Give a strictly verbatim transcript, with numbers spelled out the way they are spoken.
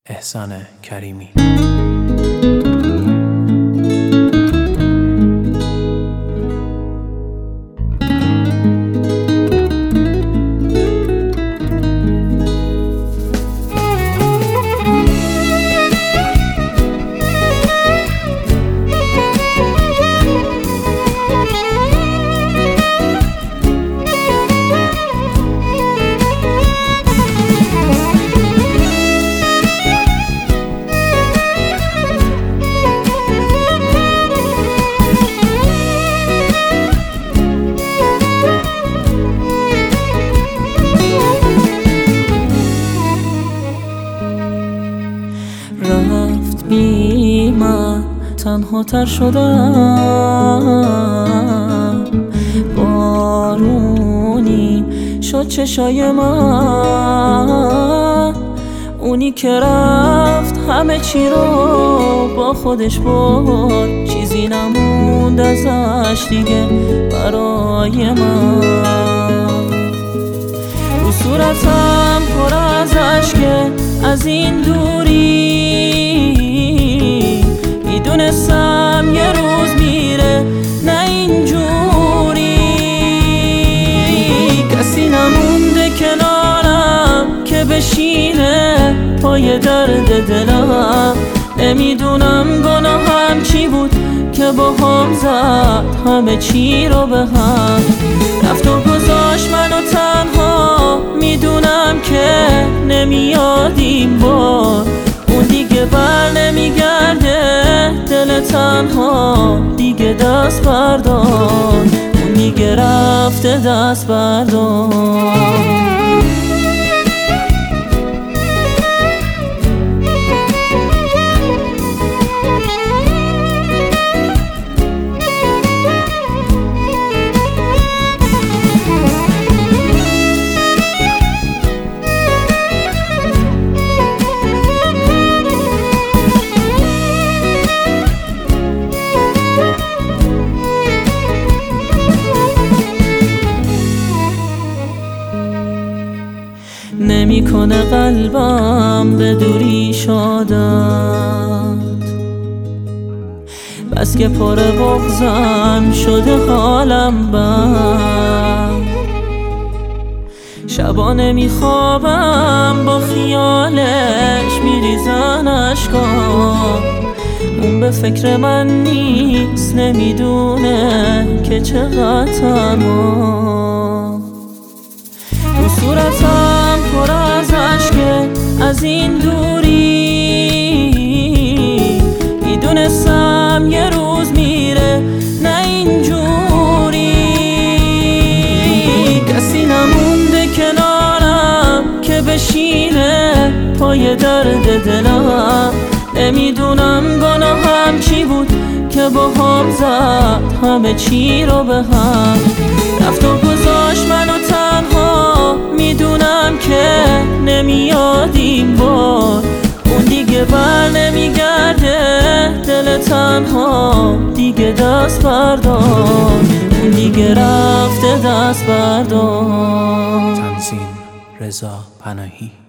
احسان کریمی. رفت بی من تنها تر شدم، بارونی شد چشای من. اونی که رفت همه چی رو با خودش برد، چیزی نموند ازش دیگه برای من. رو صورتم پر از اشکه از این دوری، میدونستم یه روز میره نه اینجوری. کسی نمونده کنارم که بشینه پای درد دلم. نمیدونم گناهم چی بود که با هم زد همه چی رو به هم. رفت و گذاشت منو تنها، میدونم که نمیاد این بار. اون دیگه بر نمیگرده، دل تنها دیگه دست بردار. اون دیگه رفته دست بردار. نمیکنه قلبم به دوری شادت، بس که پر بغضم شده حالم بد. شبا نمیخوابم با خیالش میریزن اشکام. اون به فکر من نیست، نمیدونه که چقدر تنها. رو صورتم پر از اشکه از این دوری، میدونستم یه روز میره نه اینجوری. کسی نمونده کنارم که بشینه پای درد دلم. نمیدونم گناهم چی بود که با هم زد همه چی رو به هم. رفت و گذاشت منو تنها، میدونم که نمیاد این بار. اون دیگه بر نمیگرده، دل تنها دیگه دست بردار. اون دیگه رفته دست بردار. تنظیم رضا پناهی.